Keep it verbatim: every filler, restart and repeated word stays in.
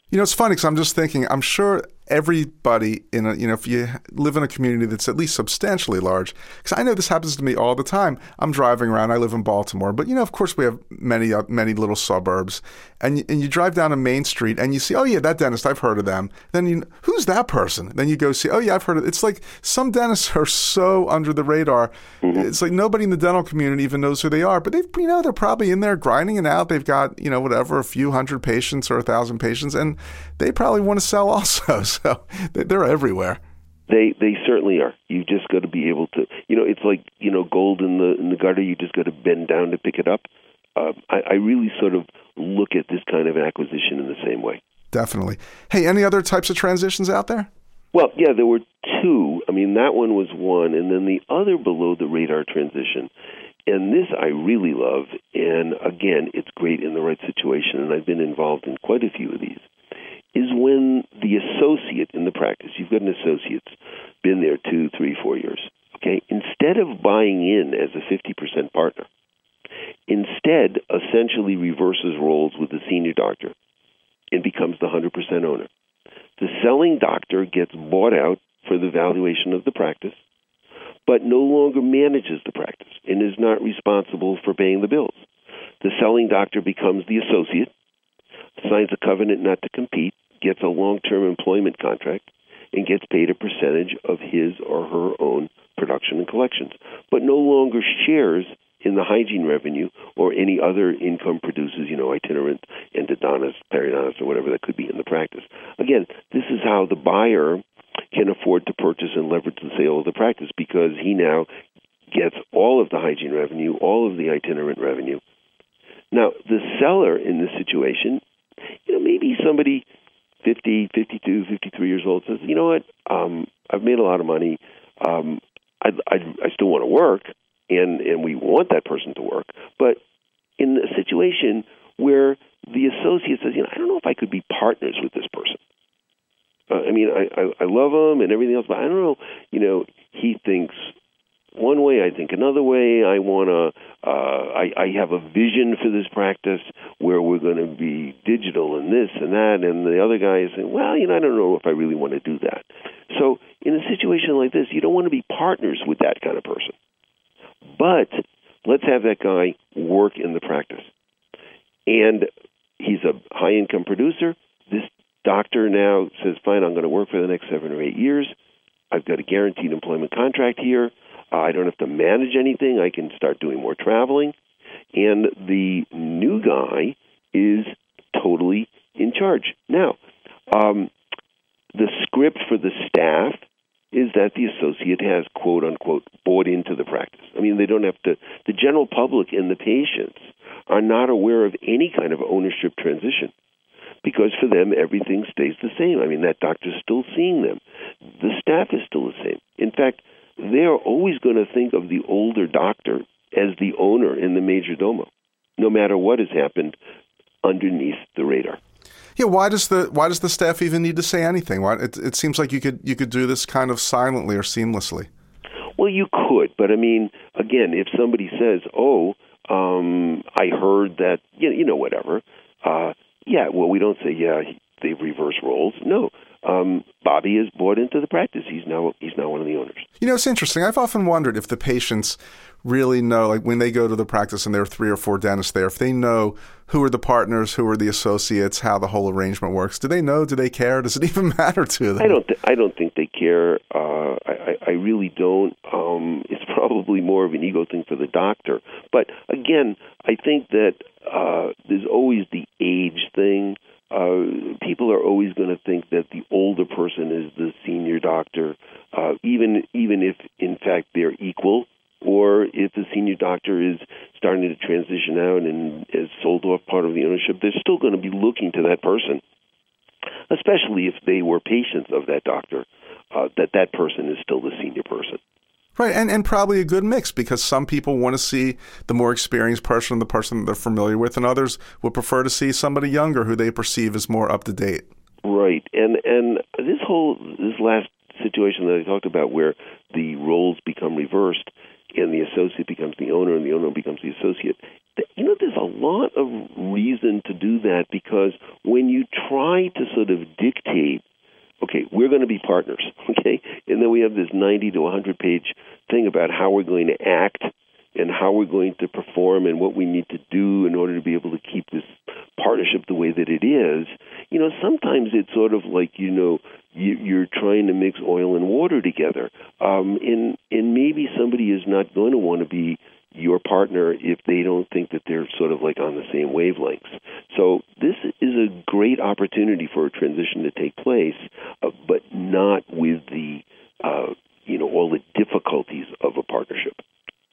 You know, it's funny because I'm just thinking, I'm sure everybody in a, you know, if you live in a community that's at least substantially large, because I know this happens to me all the time. I'm driving around, I live in Baltimore, but, you know, of course we have many, uh, many little suburbs. And you, and you drive down a main street and you see, oh, yeah, that dentist, I've heard of them. Then you, who's that person? Then you go see, oh, yeah, I've heard of it. It's like some dentists are so under the radar. Mm-hmm. It's like nobody in the dental community even knows who they are. But, they've, you know, they're probably in there grinding it out. They've got, you know, whatever, a few hundred patients or a thousand patients. And they probably want to sell also. So they're everywhere. They they certainly are. You just got to be able to, you know, it's like, you know, gold in the in the gutter. You just got to bend down to pick it up. Uh, I, I really sort of look at this kind of acquisition in the same way. Definitely. Hey, any other types of transitions out there? Well, yeah, there were two. I mean, that one was one, and then the other below the radar transition. And this I really love. And again, it's great in the right situation. And I've been involved in quite a few of these. Is when the associate in the practice, you've got an associate, been there two, three, four years, okay? Instead of buying in as a fifty percent partner, instead essentially reverses roles with the senior doctor and becomes the one hundred percent owner. The selling doctor gets bought out for the valuation of the practice, but no longer manages the practice and is not responsible for paying the bills. The selling doctor becomes the associate, signs a covenant not to compete, gets a long-term employment contract, and gets paid a percentage of his or her own production and collections, but no longer shares in the hygiene revenue or any other income producers, you know, itinerant, endodontists, periodontists, or whatever that could be in the practice. Again, this is how the buyer can afford to purchase and leverage the sale of the practice, because he now gets all of the hygiene revenue, all of the itinerant revenue. Now, the seller in this situation, you know, maybe somebody fifty, fifty-two, fifty-three years old says, you know what, um, I've made a lot of money. Um, I, I, I still want to work, and, and we want that person to work. But in a situation where the associate says, you know, I don't know if I could be partners with this person. Uh, I mean, I, I, I love him and everything else, but I don't know, you know, he thinks one way, I think another way. I want to, uh, I, I have a vision for this practice where we're going to be digital and this and that. And the other guy is saying, well, you know, I don't know if I really want to do that. So in a situation like this, you don't want to be partners with that kind of person. But let's have that guy work in the practice. And he's a high-income producer. This doctor now says, fine, I'm going to work for the next seven or eight years. I've got a guaranteed employment contract here. Uh, I don't have to manage anything. I can start doing more traveling. And the new guy is totally in charge. Now, um, the script for the staff is that the associate has, quote unquote, bought into the practice. I mean, they don't have to, the general public and the patients are not aware of any kind of ownership transition, because for them, everything stays the same. I mean, that doctor's still seeing them. The staff is still the same. In fact, they're always going to think of the older doctor as the owner in the major domo, no matter what has happened underneath the radar. Yeah, why does the why does the staff even need to say anything? Why, it, it seems like you could you could do this kind of silently or seamlessly. Well, you could, but I mean, again, if somebody says, "Oh, um, I heard that," you know, you know whatever. Uh, yeah, well, we don't say, "Yeah, they've reversed roles." No. Um, Bobby is bought into the practice. He's now he's now one of the owners. You know, it's interesting. I've often wondered if the patients really know, like when they go to the practice and there are three or four dentists there, if they know who are the partners, who are the associates, how the whole arrangement works. Do they know? Do they care? Does it even matter to them? I don't. Th- I don't think they care. Uh, I, I really don't. Um, it's probably more of an ego thing for the doctor. But again, I think that uh, there's always the age thing. Uh, people are always going to think that the older person is the senior doctor, uh, even even if, in fact, they're equal, or if the senior doctor is starting to transition out and has sold off part of the ownership, they're still going to be looking to that person, especially if they were patients of that doctor, uh, that that person is still the senior person. Right, and, and probably a good mix, because some people want to see the more experienced person, the person that they're familiar with, and others would prefer to see somebody younger who they perceive as more up to date. Right, and and this whole this last situation that I talked about, where the roles become reversed, and the associate becomes the owner, and the owner becomes the associate. You know, there's a lot of reason to do that, because when you try to sort of dictate, okay, we're going to be partners, okay, and then we have this ninety to one hundred page thing about how we're going to act and how we're going to perform and what we need to do in order to be able to keep this partnership the way that it is. You know, sometimes it's sort of like, you know, you, you're trying to mix oil and water together, um, and and maybe somebody is not going to want to be your partner if they don't think that they're sort of like on the same wavelengths. So this is a great opportunity for a transition to take place, uh, but not with the, uh, you know, all the difficulties of a partnership.